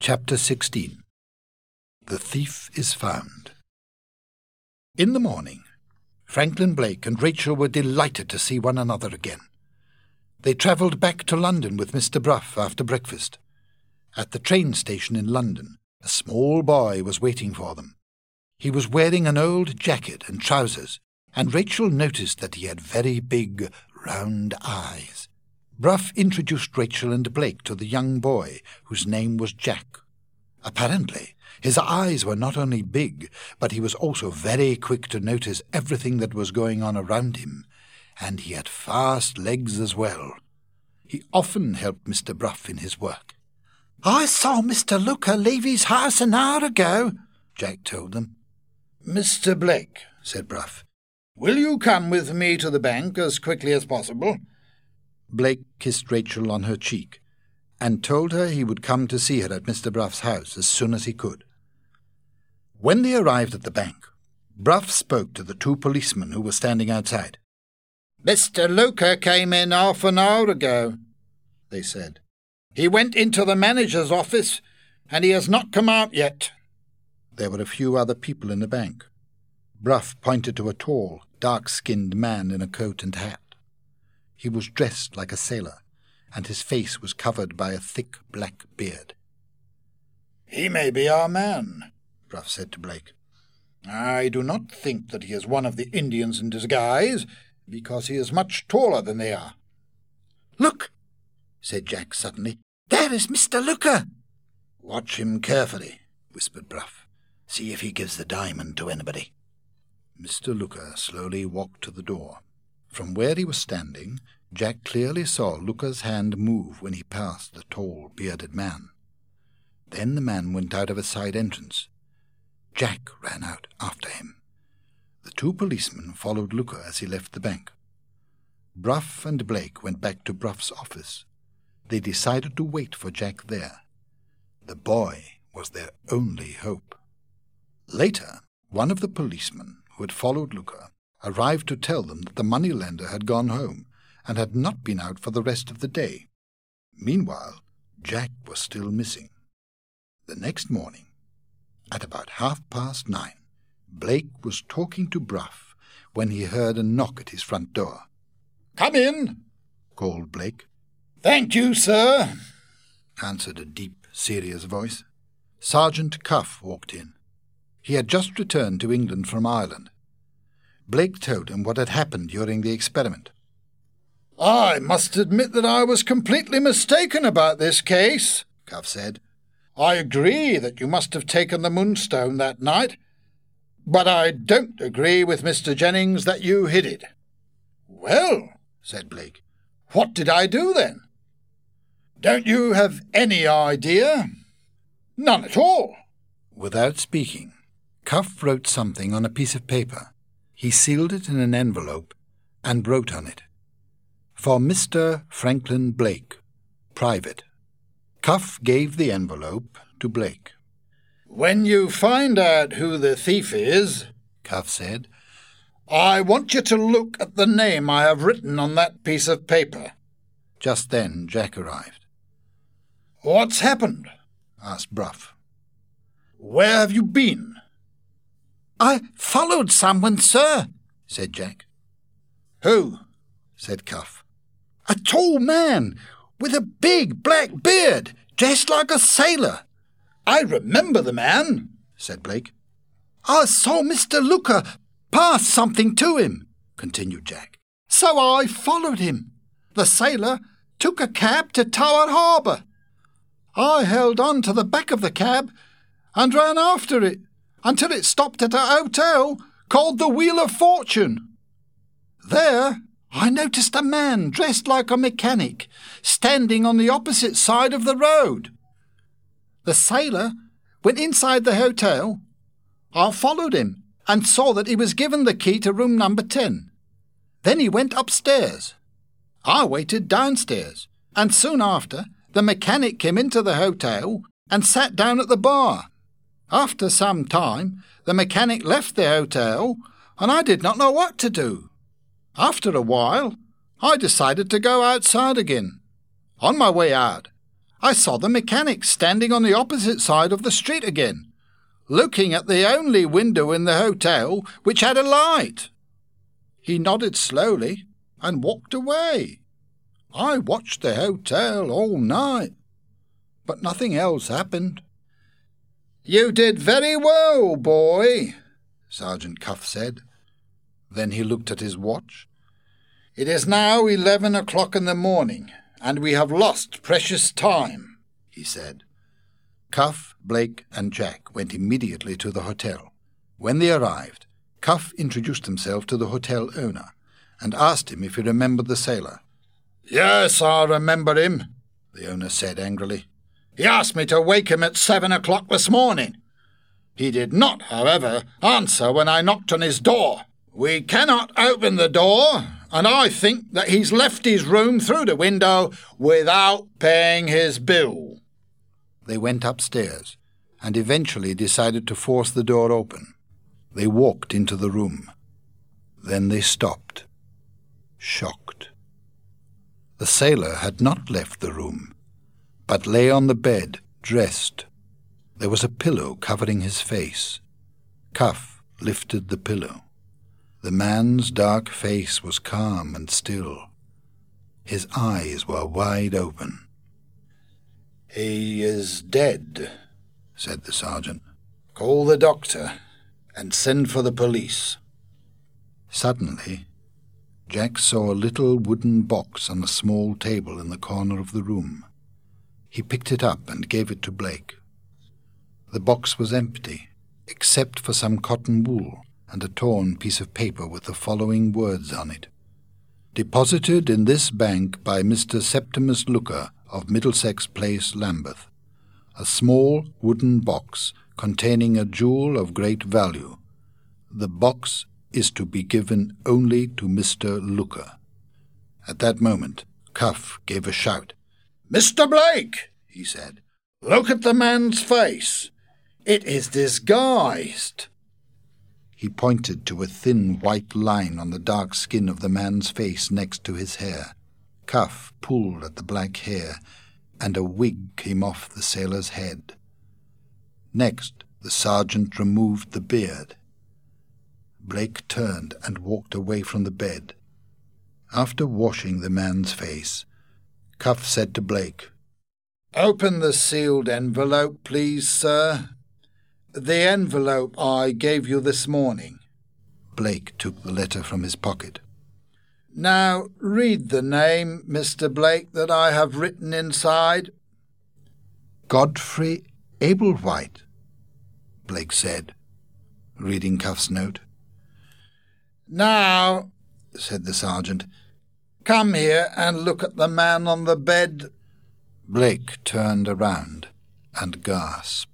Chapter 16. The Thief is Found. In the morning, Franklin Blake and Rachel were delighted to see one another again. They travelled back to London with Mr. Bruff after breakfast. At the train station in London, a small boy was waiting for them. He was wearing an old jacket and trousers, and Rachel noticed that he had very big, round eyes. Bruff introduced Rachel and Blake to the young boy, whose name was Jack. Apparently, his eyes were not only big, but he was also very quick to notice everything that was going on around him, and he had fast legs as well. He often helped Mr. Bruff in his work. "I saw Mr. Looker leave his house an hour ago," Jack told them. "Mr. Blake," said Bruff, "will you come with me to the bank as quickly as possible?" Blake kissed Rachel on her cheek, and told her he would come to see her at Mr. Bruff's house as soon as he could. When they arrived at the bank, Bruff spoke to the two policemen who were standing outside. "Mr. Looker came in half an hour ago," they said. "He went into the manager's office, and he has not come out yet." There were a few other people in the bank. Bruff pointed to a tall, dark-skinned man in a coat and hat. He was dressed like a sailor, and his face was covered by a thick black beard. "He may be our man," Bruff said to Blake. "I do not think that he is one of the Indians in disguise, because he is much taller than they are." "Look," said Jack suddenly. "There is Mr. Looker." "Watch him carefully," whispered Bruff. "See if he gives the diamond to anybody." Mr. Looker slowly walked to the door. From where he was standing, Jack clearly saw Looker's hand move when he passed the tall, bearded man. Then the man went out of a side entrance. Jack ran out after him. The two policemen followed Looker as he left the bank. Bruff and Blake went back to Bruff's office. They decided to wait for Jack there. The boy was their only hope. Later, one of the policemen who had followed Looker arrived to tell them that the moneylender had gone home and had not been out for the rest of the day. Meanwhile, Jack was still missing. The next morning, at about 9:30, Blake was talking to Bruff when he heard a knock at his front door. "Come in," called Blake. "Thank you, sir," answered a deep, serious voice. Sergeant Cuff walked in. He had just returned to England from Ireland. Blake told him what had happened during the experiment. "I must admit that I was completely mistaken about this case," Cuff said. "I agree that you must have taken the moonstone that night, but I don't agree with Mr. Jennings that you hid it." "Well," said Blake, "what did I do then?" "Don't you have any idea?" "None at all." Without speaking, Cuff wrote something on a piece of paper. He sealed it in an envelope and wrote on it, "For Mr. Franklin Blake, Private." Cuff gave the envelope to Blake. "When you find out who the thief is," Cuff said, "I want you to look at the name I have written on that piece of paper." Just then Jack arrived. "What's happened?" asked Bruff. "Where have you been?" "I followed someone, sir," said Jack. "Who?" said Cuff. "A tall man with a big black beard, dressed like a sailor." "I remember the man," said Blake. "I saw Mr. Looker pass something to him," continued Jack. "So I followed him. The sailor took a cab to Tower Harbour. I held on to the back of the cab and ran after it until it stopped at a hotel called the Wheel of Fortune. There I noticed a man dressed like a mechanic standing on the opposite side of the road. The sailor went inside the hotel. I followed him and saw that he was given the key to room number 10. Then he went upstairs. I waited downstairs, and soon after the mechanic came into the hotel and sat down at the bar. After some time, the mechanic left the hotel, and I did not know what to do. After a while, I decided to go outside again. On my way out, I saw the mechanic standing on the opposite side of the street again, looking at the only window in the hotel which had a light. He nodded slowly and walked away. I watched the hotel all night, but nothing else happened." "You did very well, boy," Sergeant Cuff said. Then he looked at his watch. "It is now 11 o'clock in the morning, and we have lost precious time," he said. Cuff, Blake, and Jack went immediately to the hotel. When they arrived, Cuff introduced himself to the hotel owner and asked him if he remembered the sailor. "Yes, I remember him," the owner said angrily. "He asked me to wake him at 7 o'clock this morning. He did not, however, answer when I knocked on his door. We cannot open the door, and I think that he's left his room through the window without paying his bill." They went upstairs and eventually decided to force the door open. They walked into the room. Then they stopped, shocked. The sailor had not left the room, but lay on the bed, dressed. There was a pillow covering his face. Cuff lifted the pillow. The man's dark face was calm and still. His eyes were wide open. "He is dead," said the sergeant. "Call the doctor and send for the police." Suddenly, Jack saw a little wooden box on a small table in the corner of the room. He picked it up and gave it to Blake. The box was empty, except for some cotton wool and a torn piece of paper with the following words on it. "Deposited in this bank by Mr. Septimus Looker of Middlesex Place, Lambeth. A small wooden box containing a jewel of great value. The box is to be given only to Mr. Looker." At that moment, Cuff gave a shout. "Mr. Blake," he said, "look at the man's face. It is disguised." He pointed to a thin white line on the dark skin of the man's face next to his hair. Cuff pulled at the black hair, and a wig came off the sailor's head. Next, the sergeant removed the beard. Blake turned and walked away from the bed. After washing the man's face, Cuff said to Blake, "Open the sealed envelope, please, sir. The envelope I gave you this morning." Blake took the letter from his pocket. "Now read the name, Mr. Blake, that I have written inside." "Godfrey Ablewhite," Blake said, reading Cuff's note. "Now," said the sergeant, "come here and look at the man on the bed." Blake turned around and gasped.